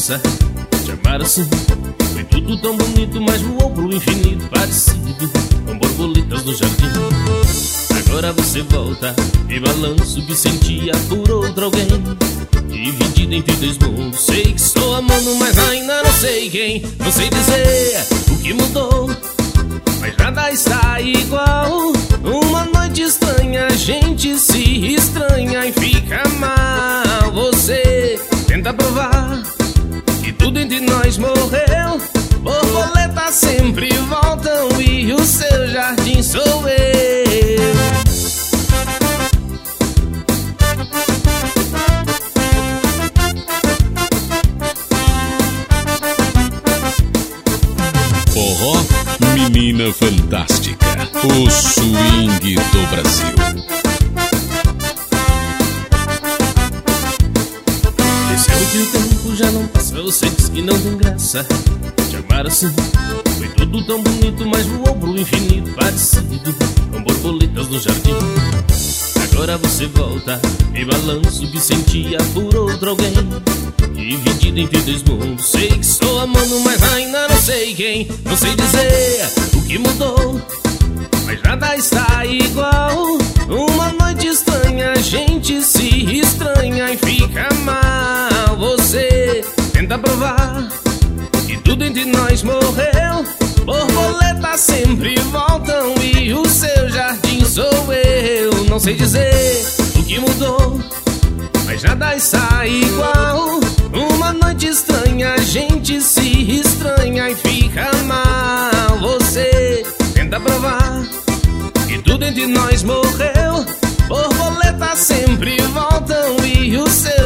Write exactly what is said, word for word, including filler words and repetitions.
graça te amar assim. Foi tudo tão bonito, mas voou pro infinito, parecido com borboletas no jardim. Agora você volta e balanço que sentia por outro alguém, dividido entre dois mundos. Sei que estou amando, mas ainda não sei quem. Não sei dizer o que mudou, mas nada está igual. Uma noite estranha, a gente se estranha e fica mal. Você tenta provar que tudo entre nós morreu. Borboletas sempre voltam e o seu jardim sou eu. Forró, menina fantástica, o swing do Brasil. Percebe que o tempo já não passa, você diz que não tem graça te amar assim. Foi tudo tão bonito, mas voou pro infinito, parecido com borboletas no jardim. Agora você volta e balanço que sentia por outro alguém, dividido entre dois mundos. Sei que estou amando, mas ainda não sei quem. Não sei dizer o que mudou, mas nada está igual. Uma noite estranha, a gente se estranha e fica mal. Você tenta provar que tudo entre nós morreu. Borboletas sempre voltam e o seu jardim sou eu. Não sei dizer o que mudou, mas nada está igual. Uma noite estranha, a gente se estranha e fica mal. Você tenta provar que tudo entre nós morreu. Borboletas sempre voltam e o seu